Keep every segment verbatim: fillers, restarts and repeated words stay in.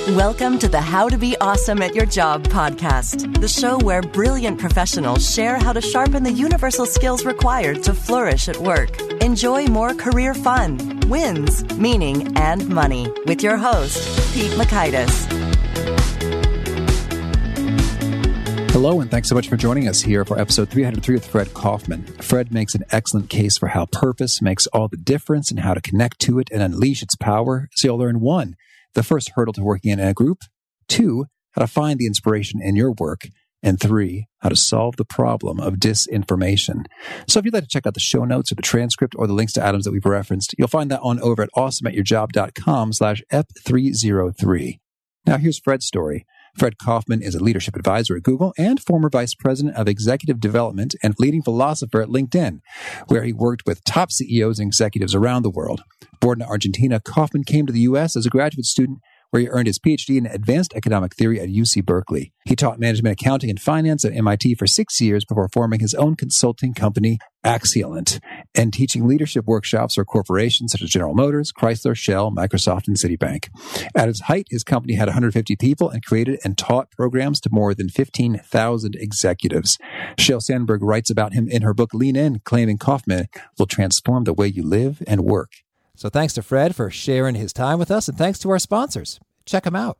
Welcome to the How to Be Awesome at Your Job podcast, the show where brilliant professionals share how to sharpen the universal skills required to flourish at work. Enjoy more career fun, wins, meaning, and money with your host, Pete Mockaitis. Hello, and thanks so much for joining us here for episode three hundred three with Fred Kaufman. Fred makes an excellent case for how purpose makes all the difference and how to connect to it and unleash its power. So you'll learn one, the first hurdle to working in a group, two, how to find the inspiration in your work, and three, how to solve the problem of disinformation. So if you'd like to check out the show notes or the transcript or the links to items that we've referenced, you'll find that on over at awesomeatyourjob.com slash ep303. Now here's Fred's story. Fred Kaufman is a leadership advisor at Google and former vice president of executive development and leading philosopher at LinkedIn, where he worked with top C E Os and executives around the world. Born in Argentina, Kaufman came to the U S as a graduate student where he earned his P H D in advanced economic theory at U C Berkeley. He taught management accounting and finance at M I T for six years before forming his own consulting company, Axialent, and teaching leadership workshops for corporations such as General Motors, Chrysler, Shell, Microsoft, and Citibank. At its height, his company had one hundred fifty people and created and taught programs to more than fifteen thousand executives. Sheryl Sandberg writes about him in her book Lean In, claiming Kaufman will transform the way you live and work. So thanks to Fred for sharing his time with us, and thanks to our sponsors. Check them out.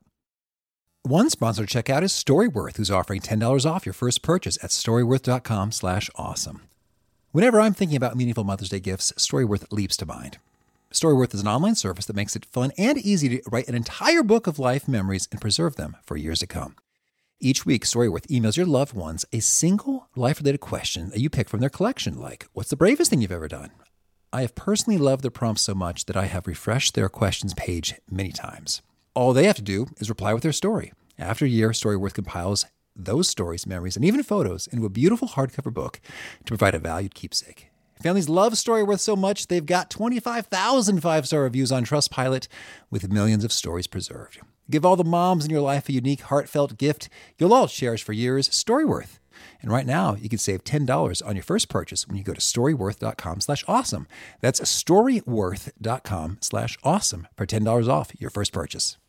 One sponsor to check out is Storyworth, who's offering ten dollars off your first purchase at storyworth.com slash awesome. Whenever I'm thinking about meaningful Mother's Day gifts, Storyworth leaps to mind. Storyworth is an online service that makes it fun and easy to write an entire book of life memories and preserve them for years to come. Each week, Storyworth emails your loved ones a single life-related question that you pick from their collection, like, what's the bravest thing you've ever done? I have personally loved their prompts so much that I have refreshed their questions page many times. All they have to do is reply with their story. After a year, Storyworth compiles those stories, memories, and even photos into a beautiful hardcover book to provide a valued keepsake. Families love Storyworth so much, they've got twenty-five thousand five-star reviews on Trustpilot with millions of stories preserved. Give all the moms in your life a unique, heartfelt gift you'll all cherish for years, Storyworth. And right now, you can save ten dollars on your first purchase when you go to storyworth.com slash awesome. That's storyworth.com slash awesome for ten dollars off your first purchase.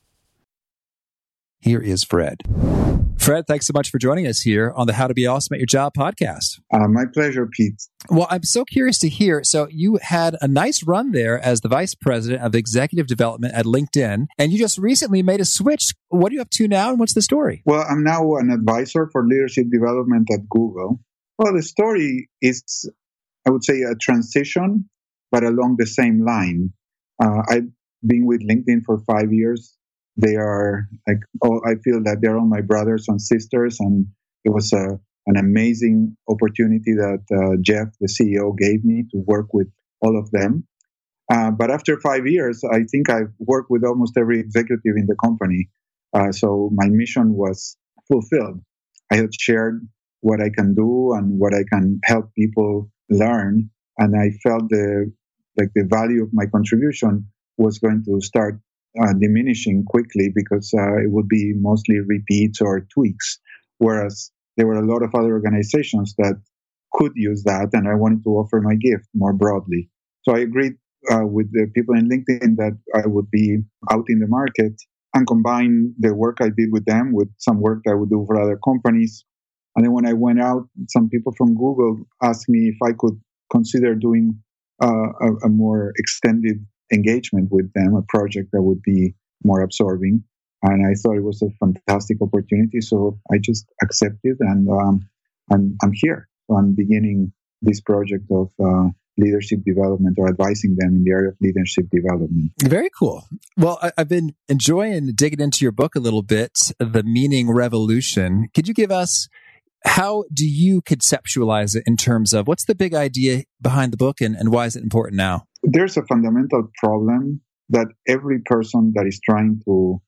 Here is Fred. Fred, thanks so much for joining us here on the How to Be Awesome at Your Job podcast. Uh, my pleasure, Pete. Well, I'm so curious to hear. So you had a nice run there as the vice president of executive development at LinkedIn, and you just recently made a switch. What are you up to now, and what's the story? Well, I'm now an advisor for leadership development at Google. Well, the story is, I would say, a transition, but along the same line. Uh, I've been with LinkedIn for five years. They are like, oh, I feel that they're all my brothers and sisters, and it was a, an amazing opportunity that uh, Jeff, the C E O, gave me to work with all of them. Uh, but after five years, I think I've worked with almost every executive in the company. Uh, so my mission was fulfilled. I had shared what I can do and what I can help people learn, and I felt the like the value of my contribution was going to start Uh, diminishing quickly because uh, it would be mostly repeats or tweaks, whereas there were a lot of other organizations that could use that, and I wanted to offer my gift more broadly. So I agreed uh, with the people in LinkedIn that I would be out in the market and combine the work I did with them with some work that I would do for other companies. And then when I went out, some people from Google asked me if I could consider doing uh, a, a more extended engagement with them, a project that would be more absorbing. And I thought it was a fantastic opportunity. So I just accepted, and um, I'm, I'm here. So I'm beginning this project of uh, leadership development, or advising them in the area of leadership development. Very cool. Well, I, I've been enjoying digging into your book a little bit, The Meaning Revolution. Could you give us, how do you conceptualize it in terms of what's the big idea behind the book, and, and why is it important now? There's a fundamental problem that every person that is trying to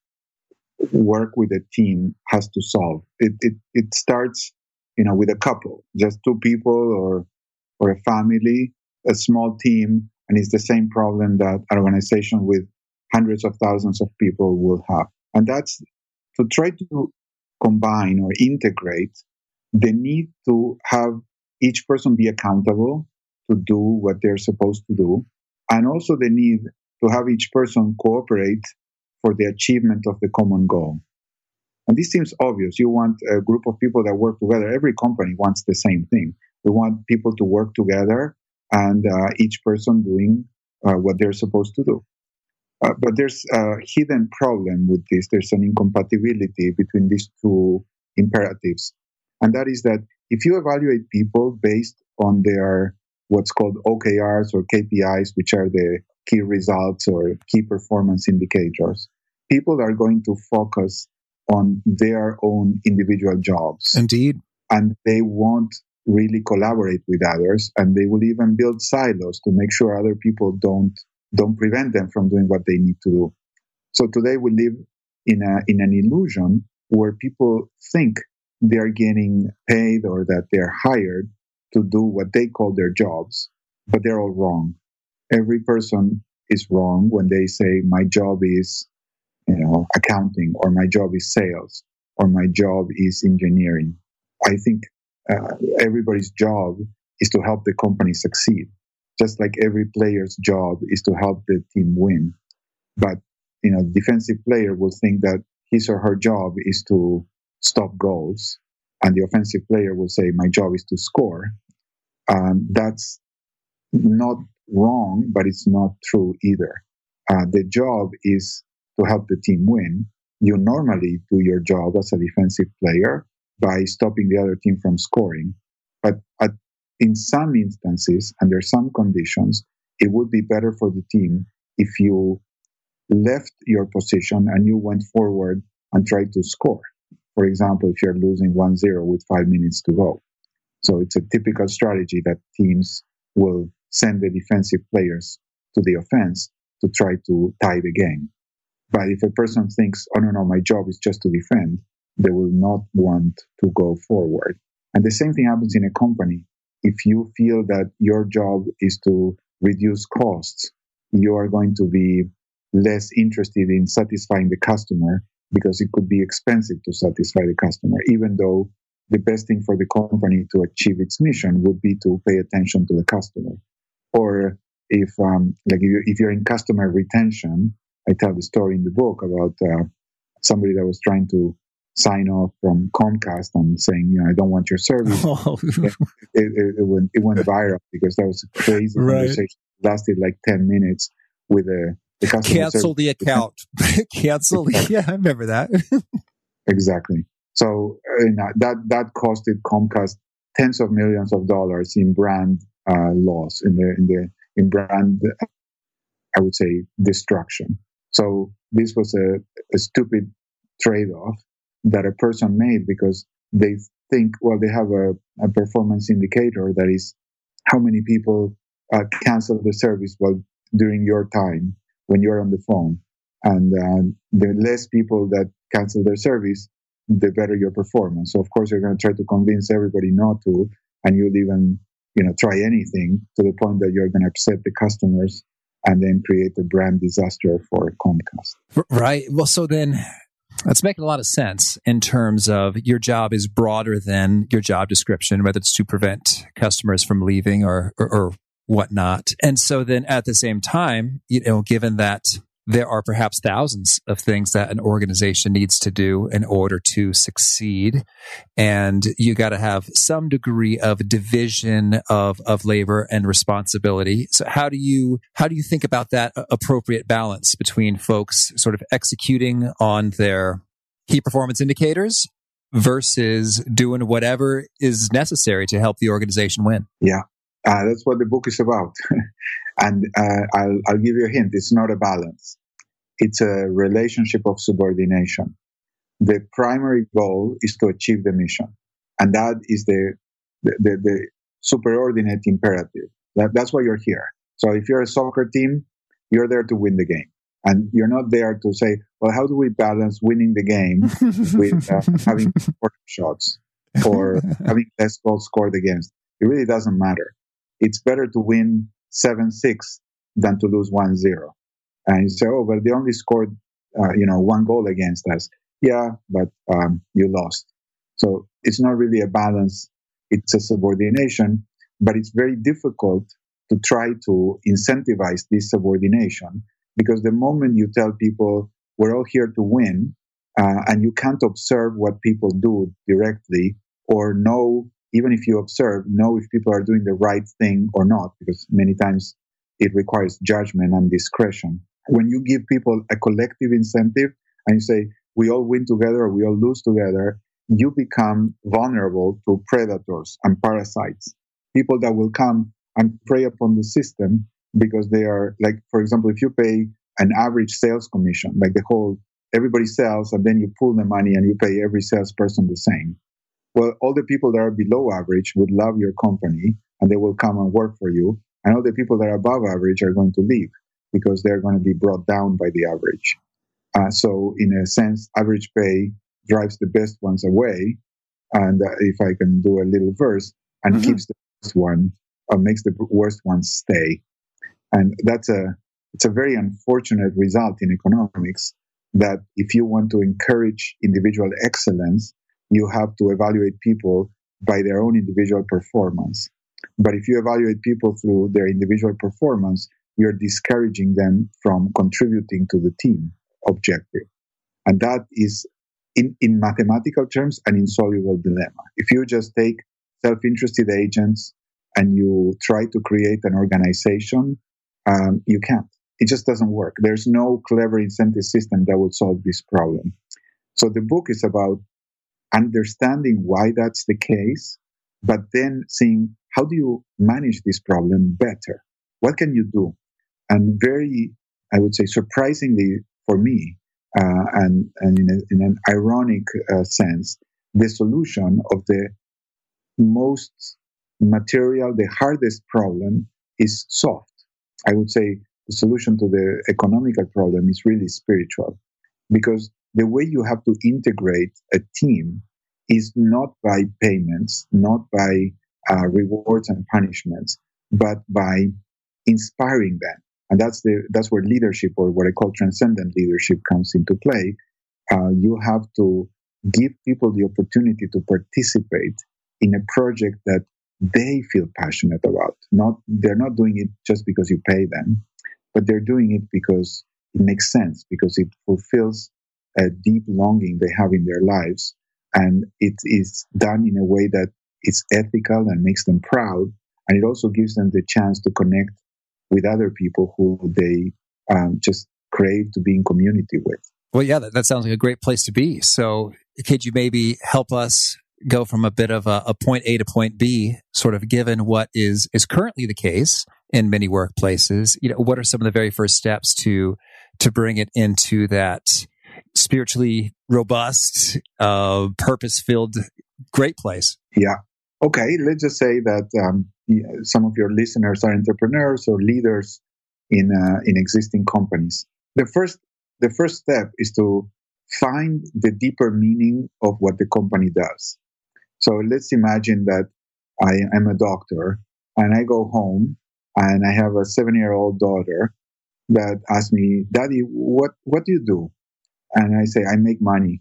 work with a team has to solve. It it, it starts, you know, with a couple, just two people or or a family, a small team, and it's the same problem that an organization with hundreds of thousands of people will have. And that's to try to combine or integrate the need to have each person be accountable to do what they're supposed to do, and also the need to have each person cooperate for the achievement of the common goal. And this seems obvious. You want a group of people that work together. Every company wants the same thing. We want people to work together and uh, each person doing uh, what they're supposed to do. Uh, but there's a hidden problem with this. There's an incompatibility between these two imperatives. And that is that if you evaluate people based on their what's called O K Rs or K P Is, which are the key results or key performance indicators, people are going to focus on their own individual jobs. Indeed. And they won't really collaborate with others, and they will even build silos to make sure other people don't don't prevent them from doing what they need to do. So today we live in a in an illusion where people think they're getting paid or that they're hired to do what they call their jobs, but they're all wrong. Every person is wrong when they say my job is, you know, accounting, or my job is sales, or my job is engineering. I think uh, everybody's job is to help the company succeed, just like every player's job is to help the team win. But, you know, the defensive player will think that his or her job is to stop goals, and the offensive player will say, my job is to score. Um, that's not wrong, but it's not true either. Uh, the job is to help the team win. You normally do your job as a defensive player by stopping the other team from scoring. But at, in some instances, under some conditions, it would be better for the team if you left your position and you went forward and tried to score. For example, if you're losing one zero with five minutes to go. So it's a typical strategy that teams will send the defensive players to the offense to try to tie the game. But if a person thinks, oh, no, no, my job is just to defend, they will not want to go forward. And the same thing happens in a company. If you feel that your job is to reduce costs, you are going to be less interested in satisfying the customer because it could be expensive to satisfy the customer, even though the best thing for the company to achieve its mission would be to pay attention to the customer. Or if, um, like, if you're in customer retention, I tell the story in the book about uh, somebody that was trying to sign off from Comcast and saying, you know, I don't want your service. Oh. it, it, it, went, it went viral because that was a crazy right. conversation. It lasted like ten minutes with a the customer Cancel service. the account. Cancel. Exactly. Yeah, I remember that. Exactly. So uh, that that costed Comcast tens of millions of dollars in brand uh, loss, in the in the in brand, I would say, destruction. So this was a, a stupid trade-off that a person made because they think, well, they have a, a performance indicator that is how many people uh, cancel the service well during your time when you're on the phone, and uh, the less people that cancel their service, the better your performance. So of course you're going to try to convince everybody not to, and you'll even, you know, try anything to the point that you're going to upset the customers and then create a brand disaster for Comcast. Right. Well, so then that's making a lot of sense in terms of your job is broader than your job description, whether it's to prevent customers from leaving or, or, or whatnot. And so then at the same time, you know, given that there are perhaps thousands of things that an organization needs to do in order to succeed, and you got to have some degree of division of of labor and responsibility. So how do you how do you think about that appropriate balance between folks sort of executing on their key performance indicators versus doing whatever is necessary to help the organization win? Yeah, uh, that's what the book is about. And uh, I'll, I'll give you a hint. It's not a balance. It's a relationship of subordination. The primary goal is to achieve the mission. And that is the, the, the, the superordinate imperative. That, that's why you're here. So if you're a soccer team, you're there to win the game. And you're not there to say, well, how do we balance winning the game with uh, having four shots or having less goals scored against? It really doesn't matter. It's better to win seven six than to lose one zero. And you say, oh, but they only scored, uh, you know, one goal against us. Yeah, but um, you lost. So it's not really a balance. It's a subordination, but it's very difficult to try to incentivize this subordination because the moment you tell people, we're all here to win, uh, and you can't observe what people do directly or know, even if you observe, know if people are doing the right thing or not, because many times it requires judgment and discretion. When you give people a collective incentive and you say, we all win together or we all lose together, you become vulnerable to predators and parasites, people that will come and prey upon the system because they are, like, for example, if you pay an average sales commission, like the whole, everybody sells and then you pull the money and you pay every salesperson the same. Well, all the people that are below average would love your company and they will come and work for you. And all the people that are above average are going to leave because they're going to be brought down by the average. Uh, so in a sense, average pay drives the best ones away. And uh, if I can do a little verse, and mm-hmm. keeps the worst one, or makes the worst ones stay. And that's a, it's a very unfortunate result in economics, that if you want to encourage individual excellence, you have to evaluate people by their own individual performance. But if you evaluate people through their individual performance, you're discouraging them from contributing to the team objective. And that is, in, in mathematical terms, an insoluble dilemma. If you just take self-interested agents and you try to create an organization, um, you can't. It just doesn't work. There's no clever incentive system that will solve this problem. So the book is about understanding why that's the case, but then seeing, how do you manage this problem better? What can you do? And very, I would say, surprisingly for me, uh, and, and in, a, in an ironic uh, sense, the solution of the most material, the hardest problem is soft. I would say the solution to the economical problem is really spiritual, because the way you have to integrate a team is not by payments, not by uh, rewards and punishments, but by inspiring them. And that's the that's where leadership, or what I call transcendent leadership, comes into play. Uh, you have to give people the opportunity to participate in a project that they feel passionate about. Not they're not doing it just because you pay them, but they're doing it because it makes sense, because it fulfills a deep longing they have in their lives, and it is done in a way that is ethical and makes them proud, and it also gives them the chance to connect with other people who they um, just crave to be in community with. Well, yeah, that, that sounds like a great place to be. So could you maybe help us go from a bit of a, a point A to point B, sort of given what is, is currently the case in many workplaces? You know, what are some of the very first steps to to bring it into that spiritually robust, uh, purpose-filled, great place? Yeah. Okay, let's just say that um, some of your listeners are entrepreneurs or leaders in uh, in existing companies. The first the first step is to find the deeper meaning of what the company does. So let's imagine that I am a doctor and I go home and I have a seven-year-old daughter that asks me, "Daddy, what what do you do?" And I say, "I make money."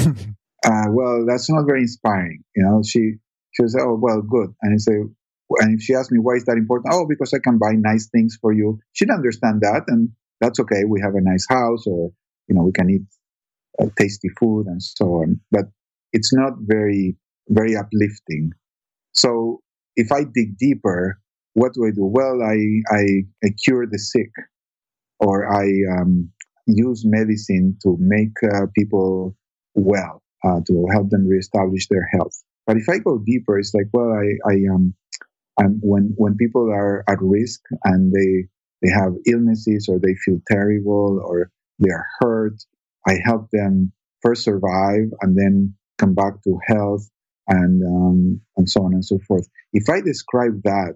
uh, well, that's not very inspiring, you know. She she says, "Oh, well, good." And I say, and if she asks me, "Why is that important?" "Oh, because I can buy nice things for you." She'd understand that, and that's okay. We have a nice house, or you know, we can eat uh, tasty food and so on. But it's not very very uplifting. So if I dig deeper, what do I do? Well, I I, I cure the sick, or I um, use medicine to make uh, people well, uh, to help them reestablish their health. But if I go deeper, it's like, well, I, I um, I'm, when when people are at risk and they they have illnesses, or they feel terrible, or they are hurt, I help them first survive and then come back to health, and um, and so on and so forth. If I describe that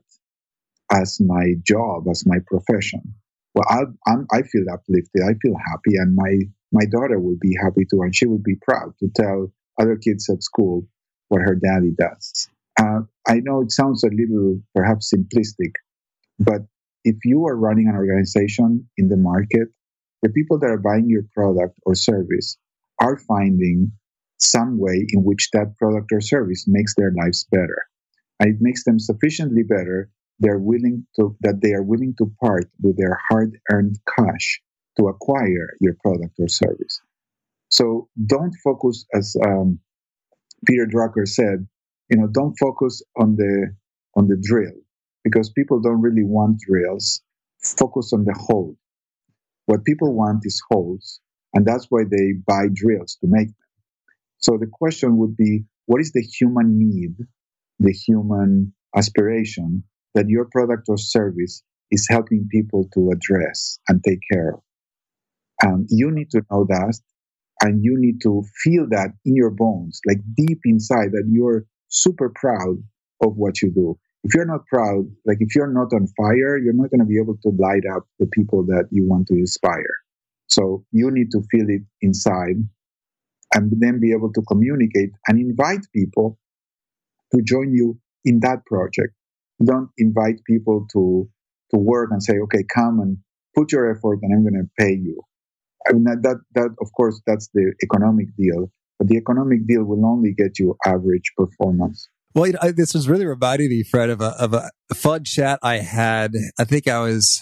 as my job, as my profession, well, I'll, I'm, I feel uplifted, I feel happy, and my, my daughter will be happy too, and she will be proud to tell other kids at school what her daddy does. Uh, I know it sounds a little perhaps simplistic, but if you are running an organization in the market, the people that are buying your product or service are finding some way in which that product or service makes their lives better. And it makes them sufficiently better they're willing to that they are willing to part with their hard-earned cash to acquire your product or service. So don't focus, as um, Peter Drucker said, you know, don't focus on the on the drill, because people don't really want drills. Focus on the hole. What people want is holes, and that's why they buy drills to make them. So the question would be, what is the human need, the human aspiration that your product or service is helping people to address and take care of? Um, you need to know that, and you need to feel that in your bones, like deep inside, that you're super proud of what you do. If you're not proud, like if you're not on fire, you're not going to be able to light up the people that you want to inspire. So you need to feel it inside and then be able to communicate and invite people to join you in that project. Don't invite people to, to work and say, okay, come and put your effort and I'm going to pay you. I mean, that, that, that, of course, that's the economic deal. But the economic deal will only get you average performance. Well, you know, I, this was really reminding me, Fred, of a, of a fun chat I had. I think I was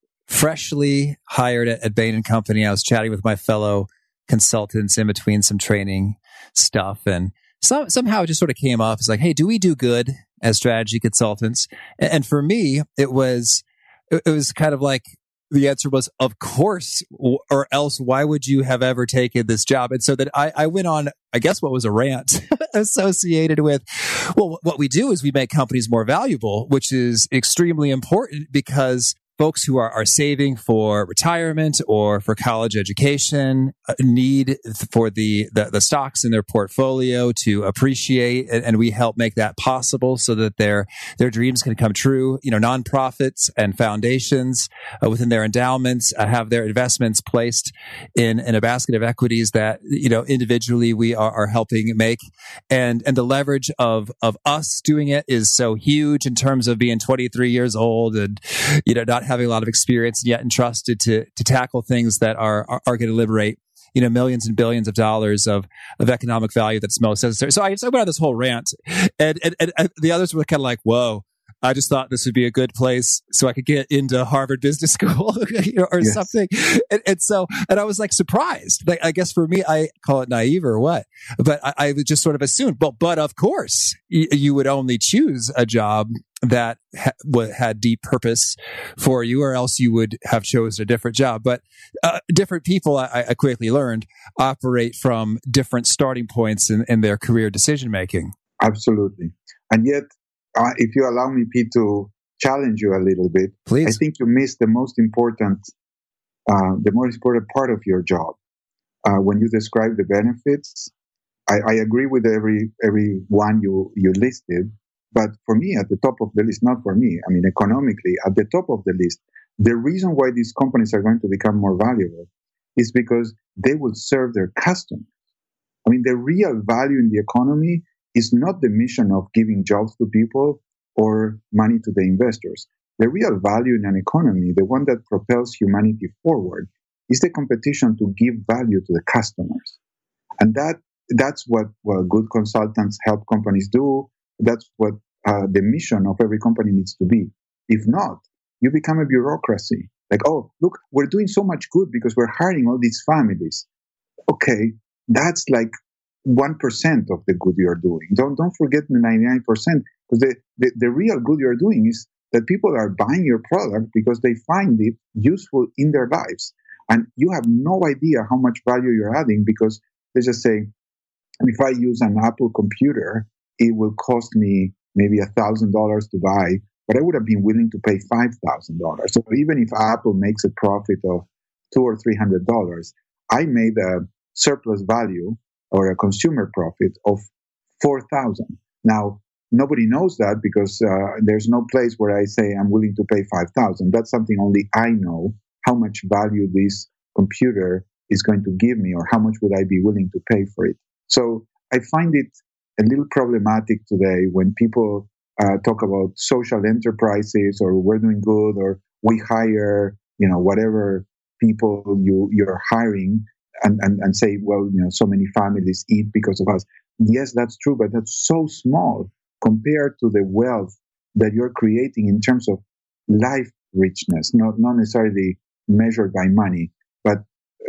freshly hired at, at Bain and Company. I was chatting with my fellow consultants in between some training stuff. And some, somehow it just sort of came off as like, hey, do we do good as strategy consultants? And, and for me, it was, it, it was kind of like, the answer was, of course, or else why would you have ever taken this job? And so that I, I went on, I guess what was a rant associated with, well, what we do is we make companies more valuable, which is extremely important because folks who are, are saving for retirement or for college education need for the, the, the stocks in their portfolio to appreciate, and, and we help make that possible so that their their dreams can come true. You know, nonprofits and foundations uh, within their endowments uh, have their investments placed in, in a basket of equities that, you know, individually we are, are helping make. And and the leverage of of us doing it is so huge in terms of being twenty-three years old and, you know, not having a lot of experience yet entrusted to to tackle things that are are, are going to liberate, you know, millions and billions of dollars of of economic value that's most necessary. So I just I went on this whole rant, and and, and, and the others were kind of like, "Whoa." I just thought this would be a good place so I could get into Harvard Business School you know, or yes. something. And, and so, and I was like surprised. Like, I guess for me, I call it naive or what, but I, I just sort of assumed, but, but of course you, you would only choose a job that ha- had deep purpose for you, or else you would have chosen a different job. But uh, different people, I, I quickly learned, operate from different starting points in, in their career decision making. Absolutely. And yet, Uh, if you allow me, Pete, to challenge you a little bit, please. I think you missed the most important, uh, the most important part of your job. Uh, when you describe the benefits, I, I agree with every every one you you listed. But for me, at the top of the list, not for me, I mean economically, at the top of the list, the reason why these companies are going to become more valuable is because they will serve their customers. I mean, the real value in the economy is not the mission of giving jobs to people or money to the investors. The real value in an economy, the one that propels humanity forward, is the competition to give value to the customers. And that that's what well, good consultants help companies do. That's what uh, the mission of every company needs to be. If not, you become a bureaucracy. Like, oh, look, we're doing so much good because we're hiring all these families. Okay, that's like one percent of the good you're doing. Don't don't forget the ninety-nine percent, because the, the, the real good you're doing is that people are buying your product because they find it useful in their lives. And you have no idea how much value you're adding, because let's just say, if I use an Apple computer, it will cost me maybe one thousand dollars to buy, but I would have been willing to pay five thousand dollars. So even if Apple makes a profit of two hundred or three hundred dollars, I made a surplus value or a consumer profit of four thousand dollars. Now, nobody knows that because uh, there's no place where I say I'm willing to pay five thousand dollars. That's something only I know, how much value this computer is going to give me, or how much would I be willing to pay for it. So I find it a little problematic today when people uh, talk about social enterprises, or we're doing good, or we hire, you know, whatever people you, you're hiring, And, and, and say, well, you know, so many families eat because of us. Yes, that's true, but that's so small compared to the wealth that you're creating in terms of life richness, not, not necessarily measured by money, but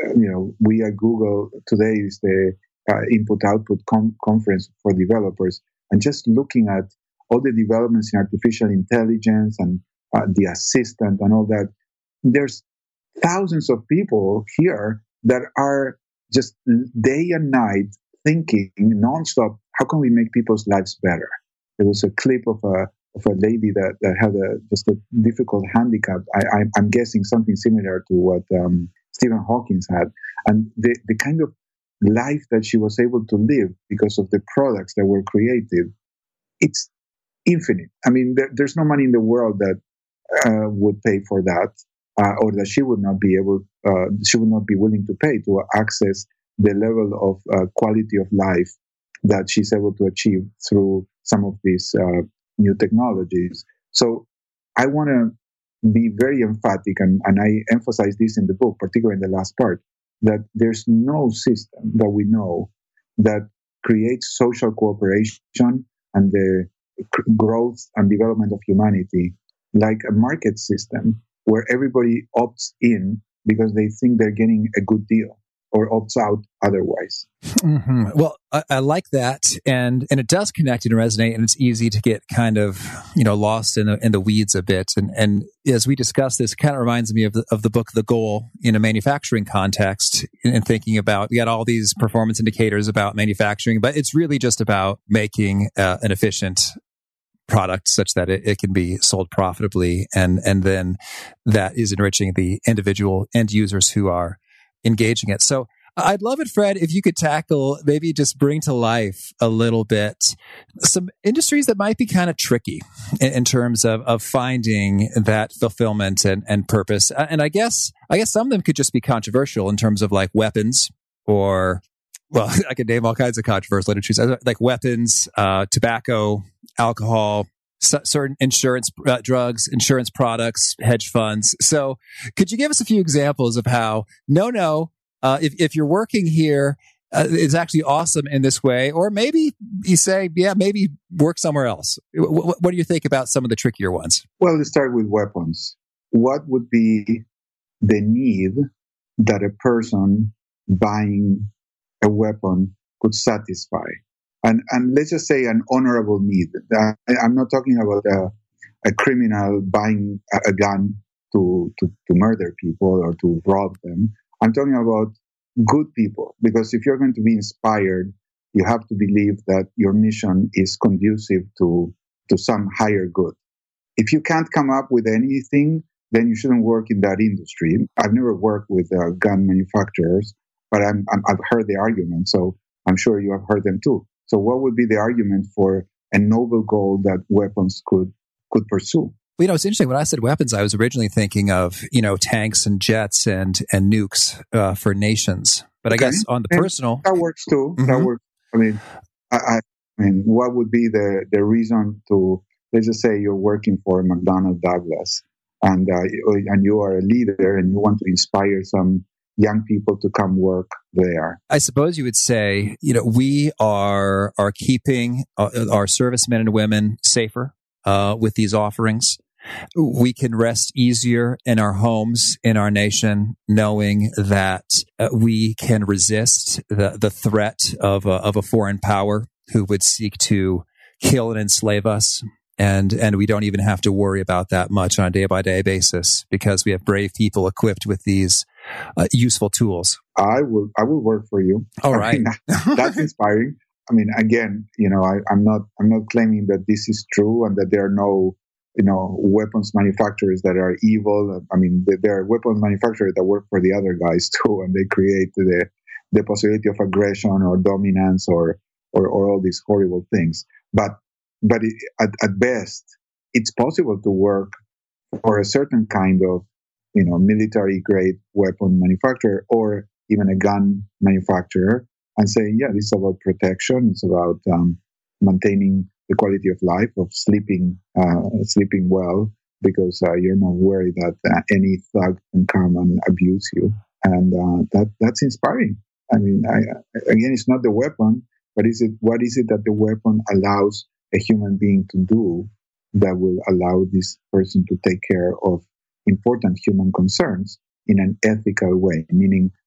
you know, we at Google today is the uh, input-output com- conference for developers, and just looking at all the developments in artificial intelligence and uh, the assistant and all that, there's thousands of people here that are just day and night thinking nonstop, how can we make people's lives better? There was a clip of a of a lady that, that had a just a difficult handicap. I, I, I'm guessing something similar to what um, Stephen Hawking had. And the, the kind of life that she was able to live because of the products that were created, it's infinite. I mean, there, there's no money in the world that uh, would pay for that, uh, or that she would not be able, uh, she would not be willing to pay to access the level of uh, quality of life that she's able to achieve through some of these uh, new technologies. So I want to be very emphatic, and, and I emphasize this in the book, particularly in the last part, that there's no system that we know that creates social cooperation and the growth and development of humanity like a market system where everybody opts in because they think they're getting a good deal, or opts out otherwise. Mm-hmm. Well, I, I like that, and and it does connect and resonate, and it's easy to get kind of you know lost in the in the weeds a bit. And and as we discuss this, it kind of reminds me of the of the book The Goal in a manufacturing context, and thinking about we got all these performance indicators about manufacturing, but it's really just about making uh, an efficient product such that it, it can be sold profitably, and and then that is enriching the individual end users who are engaging it. So I'd love it, Fred, if you could tackle, maybe just bring to life a little bit, some industries that might be kind of tricky in, in terms of, of finding that fulfillment and, and purpose. And I guess, I guess some of them could just be controversial in terms of like weapons, or, well, I could name all kinds of controversial industries, like weapons, uh, tobacco, alcohol, certain insurance, uh, drugs, insurance products, hedge funds. So could you give us a few examples of how, no, no, uh, if, if you're working here, uh, it's actually awesome in this way, or maybe you say, yeah, maybe work somewhere else. W- what do you think about some of the trickier ones? Well, let's start with weapons. What would be the need that a person buying a weapon could satisfy? And, and let's just say an honorable need. I, I'm not talking about a, a criminal buying a, a gun to, to, to murder people or to rob them. I'm talking about good people, because if you're going to be inspired, you have to believe that your mission is conducive to, to some higher good. If you can't come up with anything, then you shouldn't work in that industry. I've never worked with uh, gun manufacturers, but I'm, I'm, I've heard the argument, so I'm sure you have heard them too. So what would be the argument for a noble goal that weapons could could pursue? Well, you know, it's interesting. When I said weapons, I was originally thinking of, you know, tanks and jets and and nukes uh, for nations. But okay. I guess on the and personal... That works too. Mm-hmm. That works. I mean, I, I mean, what would be the, the reason to, let's just say you're working for McDonnell Douglas, and, uh, and you are a leader and you want to inspire some young people to come work there. I suppose you would say, you know, we are are keeping our, our servicemen and women safer uh, with these offerings. We can rest easier in our homes, in our nation, knowing that uh, we can resist the, the threat of a, of a foreign power who would seek to kill and enslave us. And and we don't even have to worry about that much on a day-by-day basis because we have brave people equipped with these uh, useful tools. I will I will work for you. All I right. mean, that's inspiring. I mean, again, you know, I, I'm not I'm not claiming that this is true and that there are no, you know, weapons manufacturers that are evil. I mean, there are weapons manufacturers that work for the other guys too, and they create the the possibility of aggression or dominance or or, or all these horrible things. But But it, at, at best, it's possible to work for a certain kind of, you know, military-grade weapon manufacturer or even a gun manufacturer and say, yeah, this is about protection. It's about um, maintaining the quality of life, of sleeping uh, sleeping well, because uh, you're not worried that uh, any thug can come and abuse you. And uh, that that's inspiring. I mean, I, again, it's not the weapon, but is it what is it that the weapon allows a human being to do that will allow this person to take care of important human concerns in an ethical way, meaning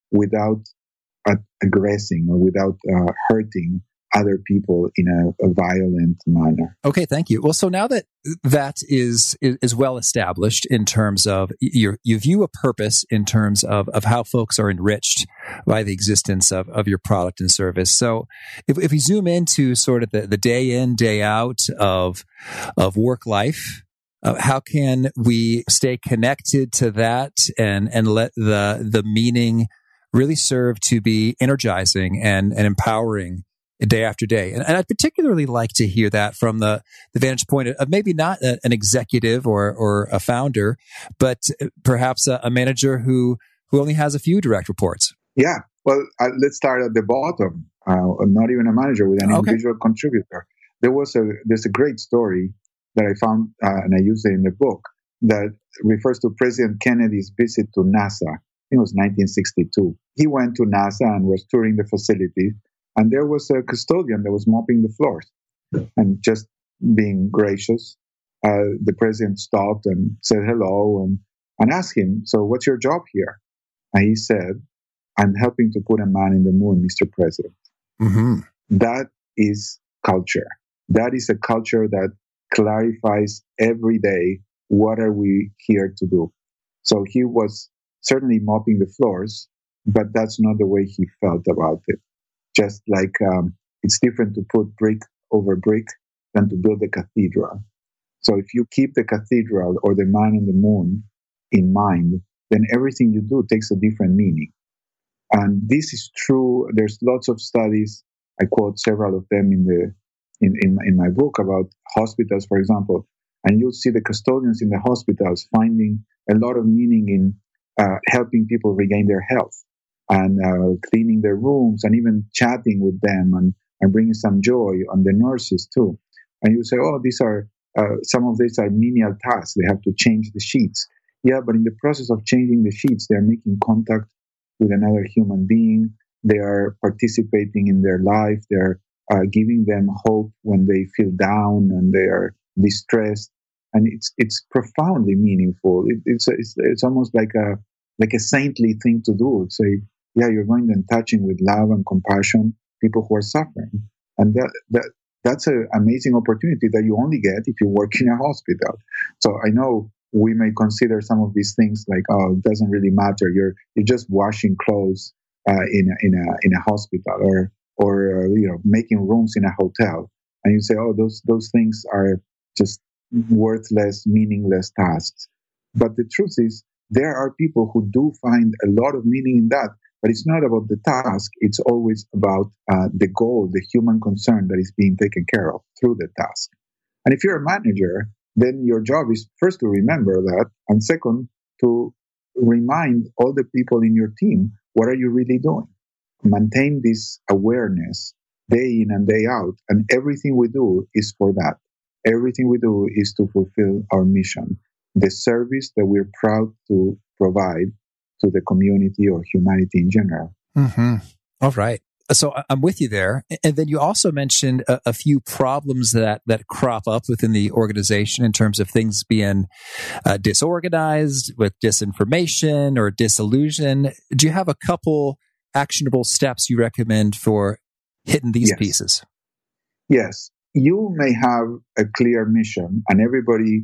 without uh, aggressing or without uh, hurting other people in a, a violent manner. Okay, thank you. Well, so now that that is is, is well established in terms of you you view a purpose in terms of, of how folks are enriched by the existence of, of your product and service. So if, if we zoom into sort of the, the day in, day out of of work life, uh, how can we stay connected to that and, and let the the meaning really serve to be energizing and, and empowering day after day? And, and I'd particularly like to hear that from the, the vantage point of maybe not a, an executive or, or a founder, but perhaps a, a manager who, who only has a few direct reports. Yeah. Well, uh, let's start at the bottom. Uh, not even a manager, with an Okay. individual contributor. There was a there's a great story that I found, uh, and I used it in the book, that refers to President Kennedy's visit to NASA. I think it was nineteen sixty-two. He went to NASA and was touring the facility. And there was a custodian that was mopping the floors. And just being gracious, uh, the president stopped and said hello and, and asked him, so what's your job here? And he said, I'm helping to put a man in the moon, Mister President. Mm-hmm. That is culture. That is a culture that clarifies every day, what are we here to do? So he was certainly mopping the floors, but that's not the way he felt about it. Just like um, it's different to put brick over brick than to build a cathedral. So if you keep the cathedral or the man on the moon in mind, then everything you do takes a different meaning. And this is true. There's lots of studies. I quote several of them in the in, in, in my book about hospitals, for example. And you'll see the custodians in the hospitals finding a lot of meaning in uh, helping people regain their health, and uh, cleaning their rooms, and even chatting with them, and, and bringing some joy on the nurses too. And you say, oh, these are, uh, some of these are menial tasks. They have to change the sheets. Yeah, but in the process of changing the sheets, they're making contact with another human being. They are participating in their life. They're uh, giving them hope when they feel down and they are distressed. And it's it's profoundly meaningful. It, it's, it's it's almost like a like a saintly thing to do. Say, yeah, you're going and touching with love and compassion people who are suffering, and that that that's an amazing opportunity that you only get if you work in a hospital. So I know we may consider some of these things like, oh, it doesn't really matter. You're you're just washing clothes uh, in a, in a in a hospital, or or uh, you know, making rooms in a hotel, and you say, oh, those those things are just worthless, meaningless tasks. But the truth is, there are people who do find a lot of meaning in that. But it's not about the task. It's always about uh, the goal, the human concern that is being taken care of through the task. And if you're a manager, then your job is first to remember that, and second, to remind all the people in your team, what are you really doing? Maintain this awareness day in and day out. And everything we do is for that. Everything we do is to fulfill our mission, the service that we're proud to provide to the community or humanity in general. Mm-hmm. All right. So I'm with you there. And then you also mentioned a, a few problems that, that crop up within the organization in terms of things being uh, disorganized, with disinformation or disillusion. Do you have a couple actionable steps you recommend for hitting these Yes. pieces? Yes. You may have a clear mission, and everybody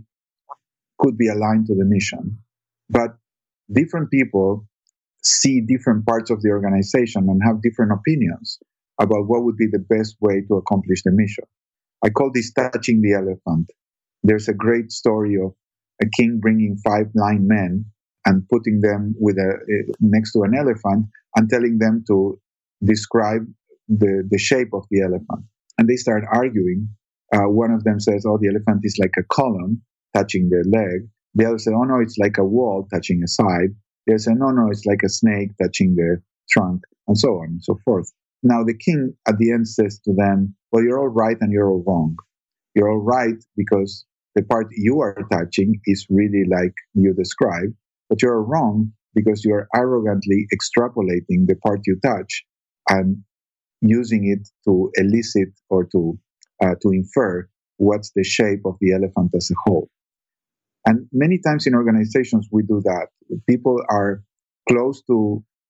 could be aligned to the mission, but different people see different parts of the organization and have different opinions about what would be the best way to accomplish the mission. I call this touching the elephant. There's a great story of a king bringing five blind men and putting them with a next to an elephant and telling them to describe the, the shape of the elephant. And they start arguing. Uh, one of them says, oh, the elephant is like a column touching the leg. The other said, oh, no, it's like a wall touching a side. They say, no, no, it's like a snake touching the trunk, and so on and so forth. Now, the king at the end says to them, well, you're all right and you're all wrong. You're all right because the part you are touching is really like you described, but you're wrong because you're arrogantly extrapolating the part you touch and using it to elicit or to uh, to infer what's the shape of the elephant as a whole. And many times in organizations, we do that. People are close to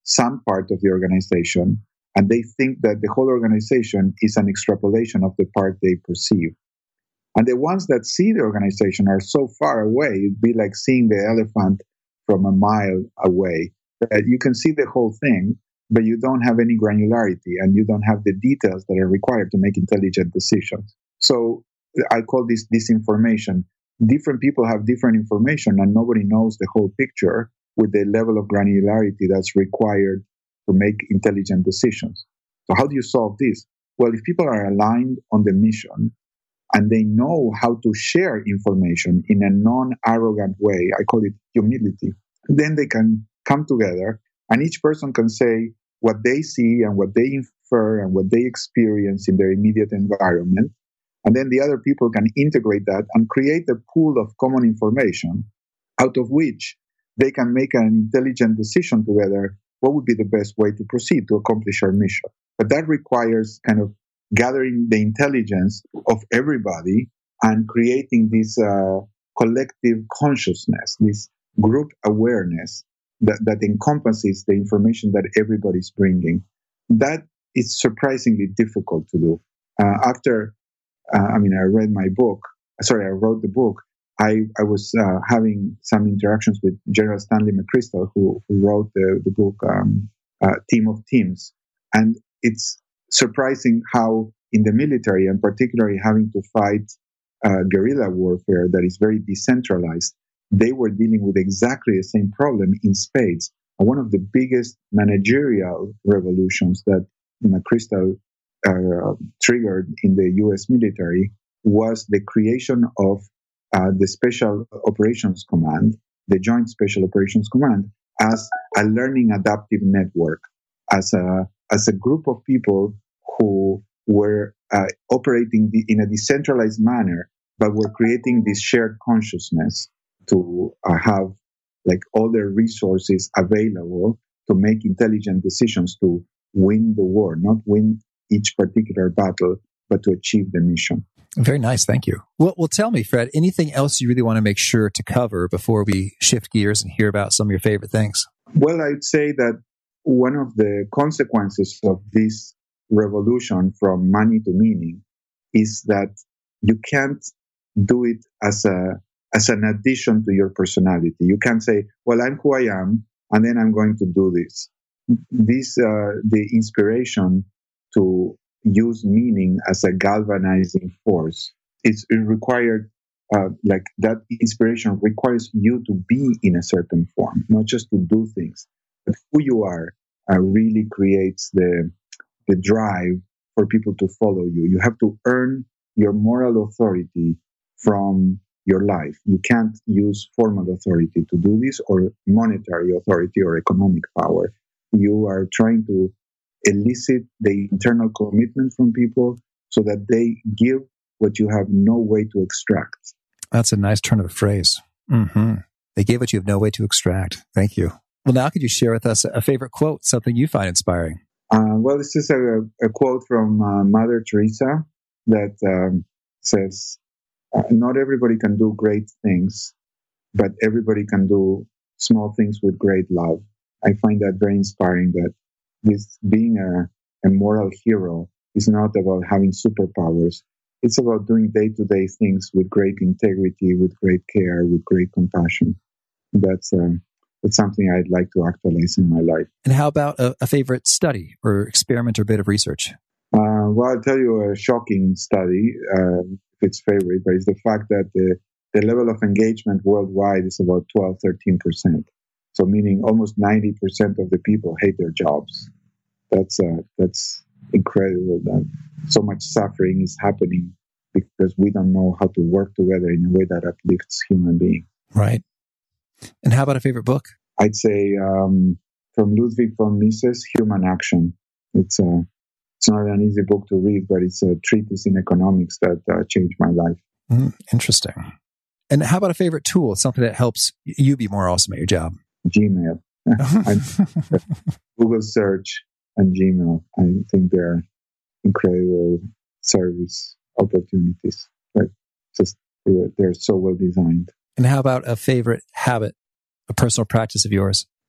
some part of the organization, and they think that the whole organization is an extrapolation of the part they perceive. And the ones that see the organization are so far away, it'd be like seeing the elephant from a mile away. That you can see the whole thing, but you don't have any granularity and you don't have the details that are required to make intelligent decisions. So I call this disinformation. Different people have different information and nobody knows the whole picture with the level of granularity that's required to make intelligent decisions. So how do you solve this? Well, if people are aligned on the mission and they know how to share information in a non-arrogant way, I call it humility, then they can come together and each person can say what they see and what they infer and what they experience in their immediate environment. And then the other people can integrate that and create a pool of common information out of which they can make an intelligent decision together. What would be the best way to proceed to accomplish our mission? But that requires kind of gathering the intelligence of everybody and creating this uh, collective consciousness, this group awareness that, that encompasses the information that everybody's bringing. That is surprisingly difficult to do. Uh, after, uh, I mean, I read my book, sorry, I wrote the book, I, I was uh, having some interactions with General Stanley McChrystal, who, who wrote the, the book um, uh, Team of Teams. And it's surprising how in the military, and particularly having to fight uh, guerrilla warfare that is very decentralized, they were dealing with exactly the same problem in spades. And one of the biggest managerial revolutions that McChrystal uh, triggered in the U S military was the creation of Uh, the Special Operations Command, the Joint Special Operations Command, as a learning adaptive network, as a as a group of people who were uh, operating the, in a decentralized manner, but were creating this shared consciousness to uh, have like all their resources available to make intelligent decisions to win the war, not win each particular battle, but to achieve the mission. Very nice. Thank you. Well, well, tell me, Fred, anything else you really want to make sure to cover before we shift gears and hear about some of your favorite things? Well, I'd say that one of the consequences of this revolution from money to meaning is that you can't do it as a as an addition to your personality. You can't say, well, I'm who I am, and then I'm going to do this. This, uh, the inspiration to use meaning as a galvanizing force. It's, it required, uh, like that inspiration requires you to be in a certain form, not just to do things. But who you are uh, really creates the the drive for people to follow you. You have to earn your moral authority from your life. You can't use formal authority to do this, or monetary authority or economic power. You are trying to elicit the internal commitment from people so that they give what you have no way to extract. That's a nice turn of the phrase. Mm-hmm. They gave what you have no way to extract. Thank you. Well, now could you share with us a favorite quote, something you find inspiring? Uh, well, this is a, a quote from uh, Mother Teresa that um, says, uh, not everybody can do great things, but everybody can do small things with great love. I find that very inspiring, that this being a, a moral hero is not about having superpowers. It's about doing day-to-day things with great integrity, with great care, with great compassion. That's uh, that's something I'd like to actualize in my life. And how about a, a favorite study or experiment or bit of research? Uh, well, I'll tell you a shocking study, uh, if it's favorite, but it's the fact that the, the level of engagement worldwide is about twelve, thirteen percent. So meaning almost ninety percent of the people hate their jobs. That's uh, that's incredible that so much suffering is happening because we don't know how to work together in a way that uplifts human beings. Right. And how about a favorite book? I'd say um, from Ludwig von Mises, Human Action. It's a, it's not an easy book to read, but it's a treatise in economics that uh, changed my life. Mm, interesting. And how about a favorite tool, something that helps you be more awesome at your job? Gmail. Google search and Gmail. I think they're incredible service opportunities. But just they're so well designed. And how about a favorite habit, a personal practice of yours?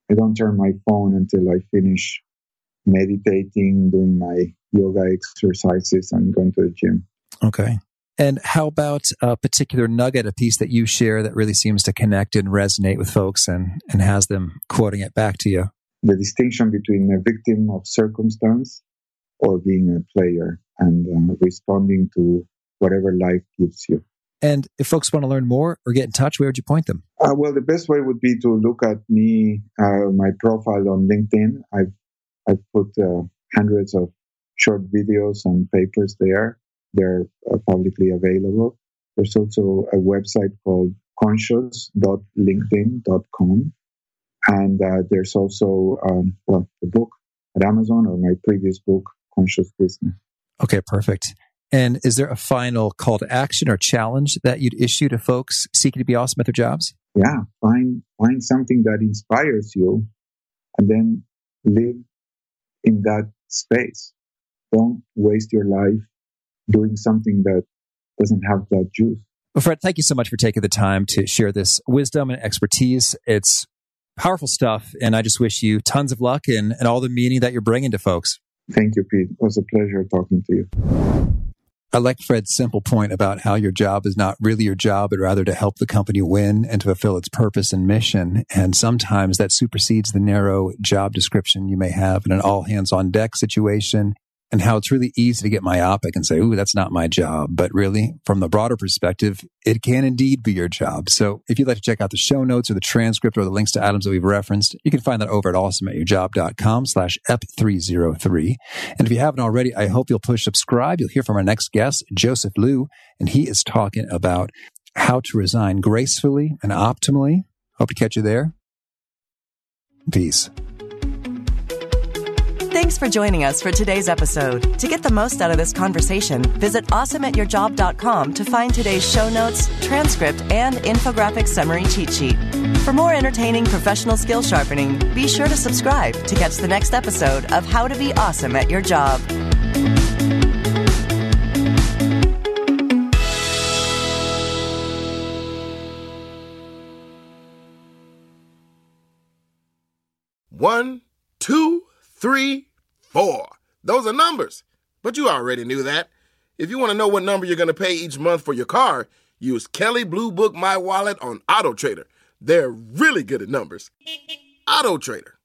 I don't turn my phone until I finish meditating, doing my yoga exercises, and going to the gym. Okay. And how about a particular nugget, a piece that you share that really seems to connect and resonate with folks and, and has them quoting it back to you? The distinction between a victim of circumstance or being a player and uh, responding to whatever life gives you. And if folks want to learn more or get in touch, where would you point them? Uh, well, the best way would be to look at me, uh, my profile on LinkedIn. I've, I've put uh, hundreds of short videos and papers there. They're uh, publicly available. There's also a website called conscious dot linkedin dot com. And uh, there's also, um, well, the book at Amazon, or my previous book, Conscious Business. Okay, perfect. And is there a final call to action or challenge that you'd issue to folks seeking to be awesome at their jobs? Yeah, find find something that inspires you and then live in that space. Don't waste your life doing something that doesn't have that juice. Well, Fred, thank you so much for taking the time to share this wisdom and expertise. It's powerful stuff, and I just wish you tons of luck and, and all the meaning that you're bringing to folks. Thank you, Pete. It was a pleasure talking to you. I like Fred's simple point about how your job is not really your job, but rather to help the company win and to fulfill its purpose and mission. And sometimes that supersedes the narrow job description you may have in an all-hands-on-deck situation, and how it's really easy to get myopic and say, ooh, that's not my job. But really, from the broader perspective, it can indeed be your job. So if you'd like to check out the show notes or the transcript or the links to items that we've referenced, you can find that over at awesomeatyourjob.com slash ep three oh three. And if you haven't already, I hope you'll push subscribe. You'll hear from our next guest, Joseph Liu, and he is talking about how to resign gracefully and optimally. Hope to catch you there. Peace. Thanks for joining us for today's episode. To get the most out of this conversation, visit awesome at your job dot com to find today's show notes, transcript, and infographic summary cheat sheet. For more entertaining professional skill sharpening, be sure to subscribe to catch the next episode of How to Be Awesome at Your Job. One, two, three, four. Those are numbers, but you already knew that. If you want to know what number you're going to pay each month for your car, use Kelley Blue Book My Wallet on AutoTrader. They're really good at numbers. AutoTrader.